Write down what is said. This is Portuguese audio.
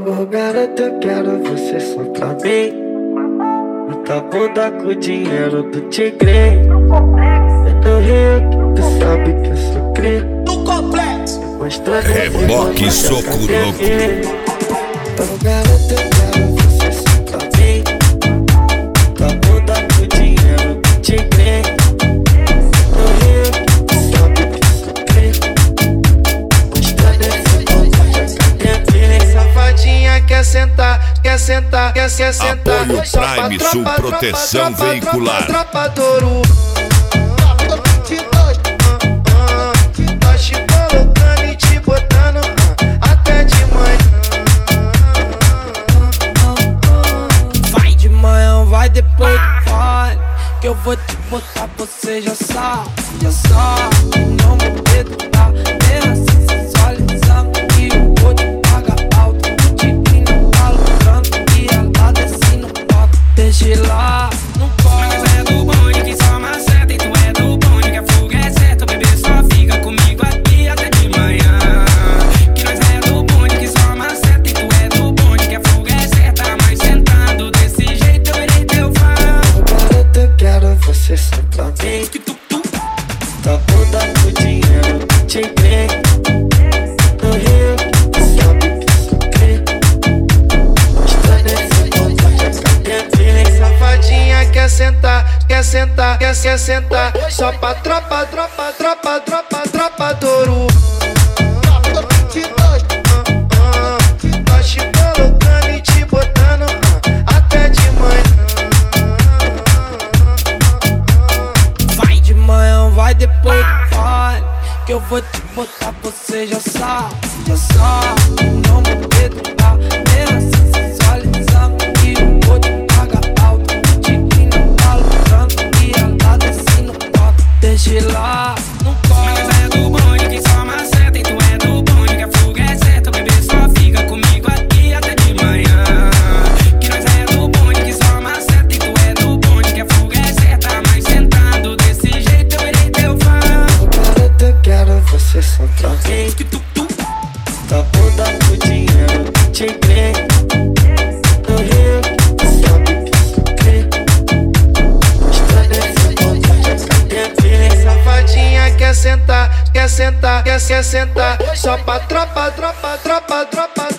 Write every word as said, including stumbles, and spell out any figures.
Ô garota, eu quero você só pra mim. Muita bunda com dinheiro do tigre. É do Rio, tu sabe que eu sou cri. Do complexo. Reboque soco louco. Ô garota, eu quero você só pra mim. Muita bunda com dinheiro do tigre. É do Rio, tu sabe que eu sou cri. Mostrando esse bunda que eu Safadinha quer sentar, quer sentar, quer, quer sentar. Apoio Só pra Prime tropa, Sul tropa, Proteção tropa, Veicular. Tropa, tropa Douro. Nós te colocando e te botando até de manhã. Vai de manhã, vai depois do baile, que eu vou te botar, você já sabe, já sabe. Não me medo da terra se sensualizando, e eu vou te pagar alto. O tigre não tá lucrando e ela desce no palco. Deixa lá, não pode. Mas é do bonde que só maceta, e tu é do bonde que a fuga é certa. O bebê só fica comigo aqui até de manhã. Que nós é do bonde que só maceta, e tu é do bonde que a fuga é certa. Mas sentando desse jeito eu irei teu fã. garota, eu quero você só pra mim. Tá bunda com dinheiro do tigre. No Rio, tu sabe que eu sou cri. Mostrando esse bunda que eu Safadinha quer sentar, quer sentar, quer, quer sentar. Só pra tropa, tropa, tropa, tropa, tropa Douro. Nós te colocando e te botando até de manhã. Vai de manhã, vai depois do baile, que eu vou te botar, você já sabe, já sabe. Não me medo da terra se sensualizando, e eu vou te pagar alto. O tigre não tá lucrando e ela desce no palco. Deixa lá, não Mas pode. é do bonde que só maceta, e tu é do bonde que a fuga é certa. O bebê só fica comigo aqui até de manhã. Que nós é do bonde que só maceta, e tu é do bonde que a fuga é certa. Mas sentando desse jeito eu irei teu fã. garota, eu quero você só pra mim. Tá bunda com dinheiro do tigre. No Rio, tu sabe que eu sou cri. Mostrando esse bunda que eu Safadinha quer sentar, quer sentar, quer, quer sentar. Só pra tropa, tropa, tropa, tropa,